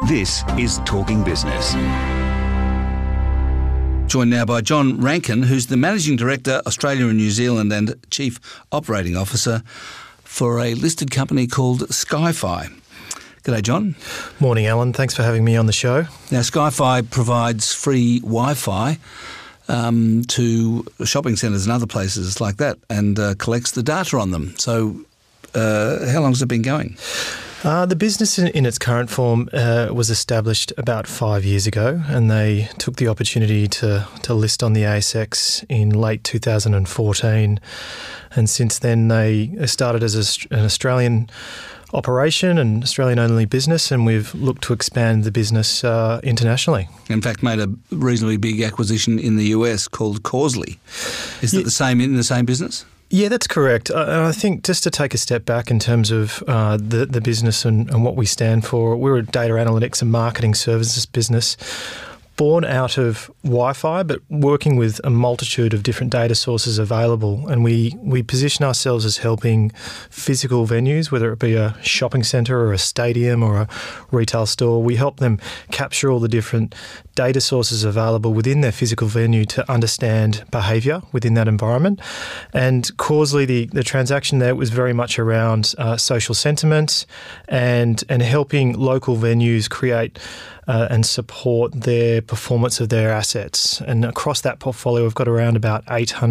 This is Talking Business. Joined now by John Rankin, who's the Managing Director, Australia and New Zealand, and Chief Operating Officer for a listed company called Skyfi. G'day, John. Morning, Alan. Thanks for having me on the show. Now, Skyfi provides free Wi-Fi to shopping centres and other places like that and collects the data on them. So how long has it been going? The business in its current form was established about 5 years ago, and they took the opportunity to list on the ASX in late 2014. And since then, they started as an Australian operation, an Australian-only business, and we've looked to expand the business internationally. In fact, made a reasonably big acquisition in the US called Causley. Is it the same in the same business? Yeah, that's correct. I think just to take a step back in terms of the business and what we stand for, we're a data analytics and marketing services business born out of Wi-Fi, but working with a multitude of different data sources available. And we position ourselves as helping physical venues, whether it be a shopping centre or a stadium or a retail store. We help them capture all the different data sources available within their physical venue to understand behaviour within that environment. And Causley, the transaction there was very much around social sentiment and helping local venues create and support their performance of their assets. And across that portfolio, we've got around about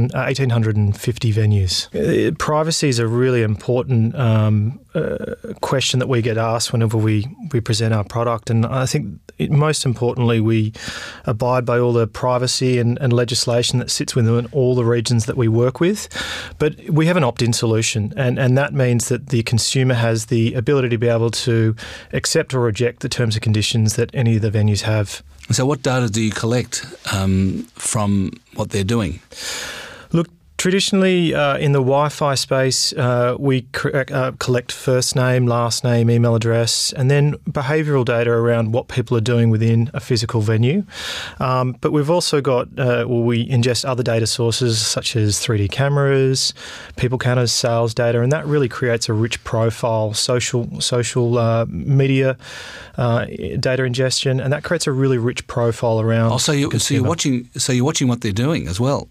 1,850 venues. Privacy is a really important question that we get asked whenever we present our product. And I think most importantly, we abide by all the privacy and legislation that sits within all the regions that we work with. But we have an opt-in solution, and that means that the consumer has the ability to be able to accept or reject the terms and conditions that any of the venues have. So what data do you collect from what they're doing? Look, traditionally in the Wi-Fi space, we collect first name, last name, email address, and then behavioural data around what people are doing within a physical venue. But we've also got, we ingest other data sources such as 3D cameras, people counters, sales data, and that really creates a rich profile, social media data ingestion, and that creates a really rich profile around. So you're watching what they're doing as well.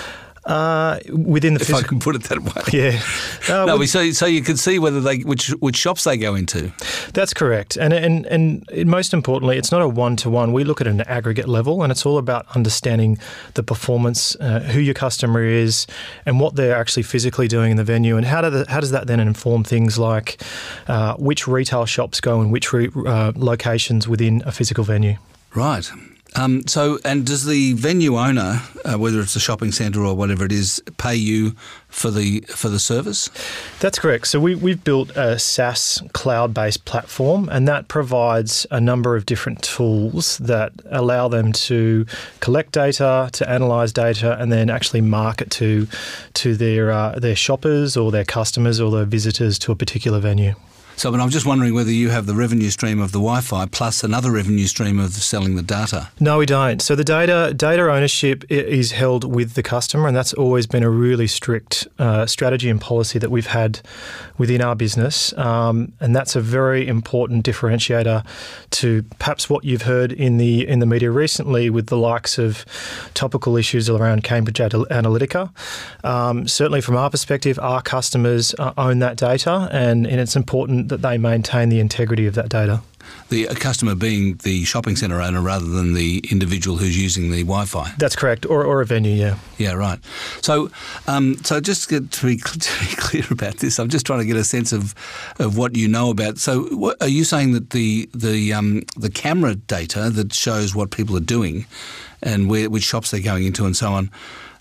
Within the if I can put it that way. Yeah. So you can see whether which shops they go into. That's correct. And most importantly, it's not a one-to-one. We look at an aggregate level, and it's all about understanding the performance, who your customer is, and what they're actually physically doing in the venue, and how does that then inform things like which retail shops go in which locations within a physical venue. Right. And does the venue owner, whether it's a shopping centre or whatever it is, pay you for the service? That's correct. So we've built a SaaS cloud-based platform, and that provides a number of different tools that allow them to collect data, to analyse data, and then actually market to their shoppers or their customers or their visitors to a particular venue. So, but I'm just wondering whether you have the revenue stream of the Wi-Fi plus another revenue stream of selling the data. No, we don't. So the data ownership is held with the customer, and that's always been a really strict strategy and policy that we've had within our business. And that's a very important differentiator to perhaps what you've heard in the media recently with the likes of topical issues around Cambridge Analytica. Certainly from our perspective, our customers own that data, and it's important that they maintain the integrity of that data. The customer being the shopping centre owner rather than the individual who's using the Wi-Fi. That's correct, or a venue, yeah. Yeah, right. So just to be clear about this, I'm just trying to get a sense of what you know about. So are you saying that the camera data that shows what people are doing and which shops they're going into and so on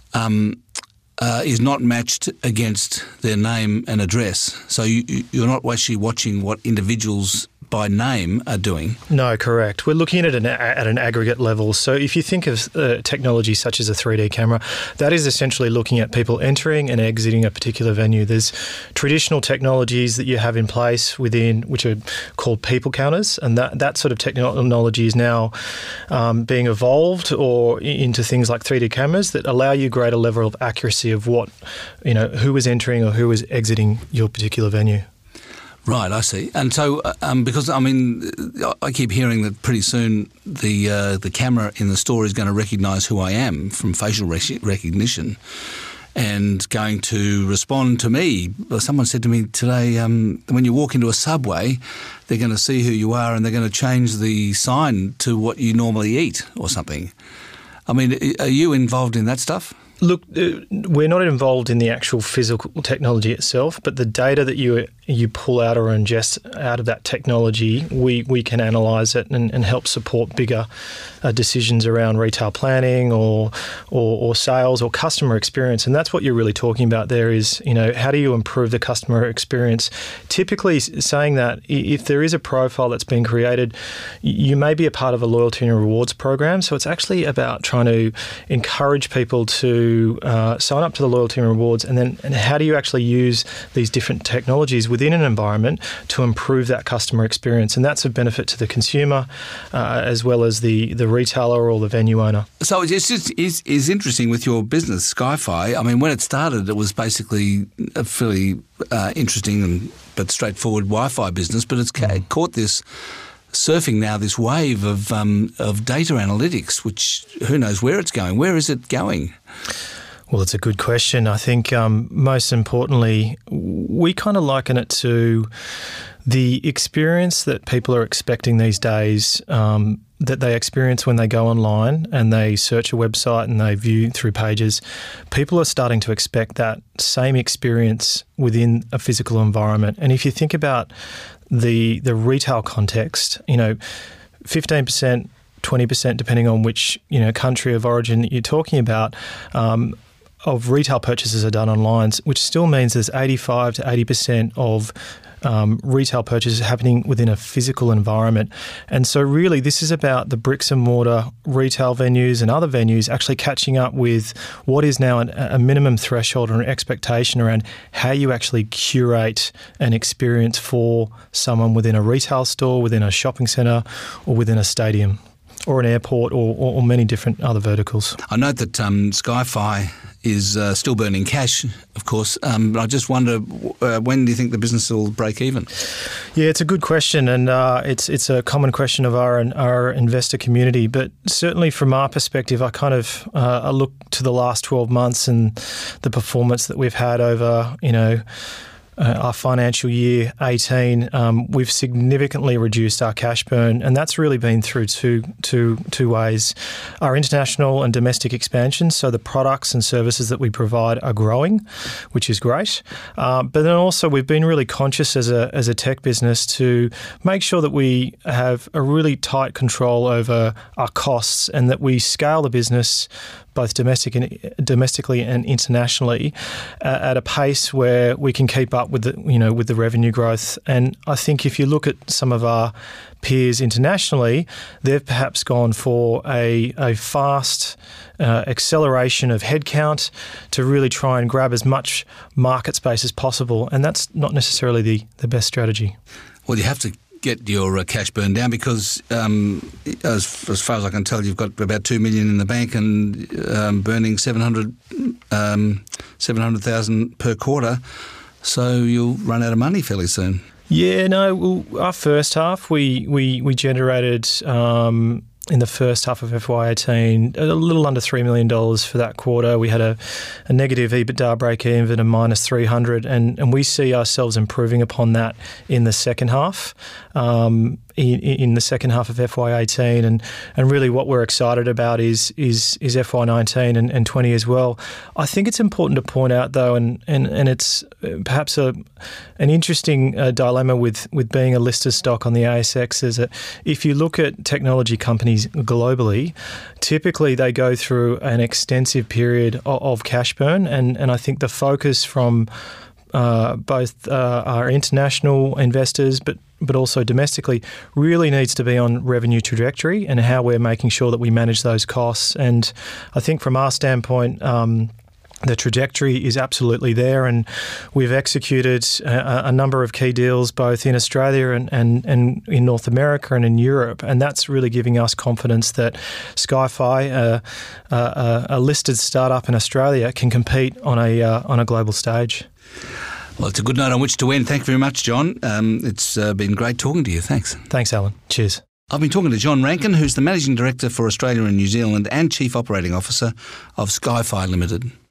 is not matched against their name and address? So you're not actually watching what individuals by name are doing? No, correct. We're looking at an aggregate level. So if you think of technology such as a 3D camera, that is essentially looking at people entering and exiting a particular venue. There's traditional technologies that you have in place within, which are called people counters, and that sort of technology is now being evolved or into things like 3D cameras that allow you greater level of accuracy of what, who is entering or who is exiting your particular venue. Right, I see. And so, because I keep hearing that pretty soon the camera in the store is going to recognise who I am from facial recognition, and going to respond to me. Someone said to me today, when you walk into a Subway, they're going to see who you are and they're going to change the sign to what you normally eat or something. I mean, are you involved in that stuff? Look, we're not involved in the actual physical technology itself, but the data that you pull out or ingest out of that technology, we can analyse it and help support bigger decisions around retail planning or sales or customer experience. And that's what you're really talking about there is, how do you improve the customer experience? Typically saying that if there is a profile that's been created, you may be a part of a loyalty and rewards program. So it's actually about trying to encourage people to sign up to the loyalty and rewards, and how do you actually use these different technologies within an environment to improve that customer experience? And that's a benefit to the consumer as well as the retailer or the venue owner. So it's interesting with your business, SkyFi. I mean, when it started, it was basically a fairly interesting but straightforward Wi-Fi business, but it's caught this surfing now this wave of data analytics, which who knows where it's going. Where is it going? Well, it's a good question. I think most importantly, we kind of liken it to the experience that people are expecting these days, that they experience when they go online and they search a website and they view through pages. People are starting to expect that same experience within a physical environment. And if you think about the retail context, 15%, 20%, depending on which country of origin that you're talking about, of retail purchases are done online, which still means there's 85 to 80% of retail purchases happening within a physical environment. And so really this is about the bricks and mortar retail venues and other venues actually catching up with what is now a minimum threshold or an expectation around how you actually curate an experience for someone within a retail store, within a shopping centre or within a stadium or an airport or many different other verticals. I note that SkyFi is still burning cash, of course. But I just wonder, when do you think the business will break even? Yeah, it's a good question, and it's a common question of our investor community. But certainly from our perspective, I kind of I look to the last 12 months and the performance that we've had over, our financial year 18, we've significantly reduced our cash burn, and that's really been through two ways. Our international and domestic expansion, so the products and services that we provide are growing, which is great. But then also we've been really conscious as a tech business to make sure that we have a really tight control over our costs and that we scale the business both domestically and internationally at a pace where we can keep up with the revenue growth. And I think if you look at some of our peers internationally, they've perhaps gone for a fast acceleration of headcount to really try and grab as much market space as possible, and that's not necessarily the best strategy. Well, you have to get your cash burn down because, as far as I can tell, you've got about $2 million in the bank and burning 700,000 per quarter, so you'll run out of money fairly soon. Yeah, no. Our first half, we generated in the first half of FY18 a little under $3 million for that quarter. We had a negative EBITDA break-even of -300, and we see ourselves improving upon that in the second half. In the second half of FY18, and really what we're excited about is FY19 and 20 as well. I think it's important to point out though, and it's perhaps an interesting dilemma with being a listed stock on the ASX, is that if you look at technology companies globally, typically they go through an extensive period of cash burn, and I think the focus from both our international investors, but also domestically, really needs to be on revenue trajectory and how we're making sure that we manage those costs. And I think from our standpoint, the trajectory is absolutely there, and we've executed a number of key deals both in Australia and in North America and in Europe, and that's really giving us confidence that SkyFi, a listed startup in Australia, can compete on a global stage. Well, it's a good note on which to end. Thank you very much, John. It's been great talking to you. Thanks. Thanks, Alan. Cheers. I've been talking to John Rankin, who's the Managing Director for Australia and New Zealand and Chief Operating Officer of Skyfi Limited.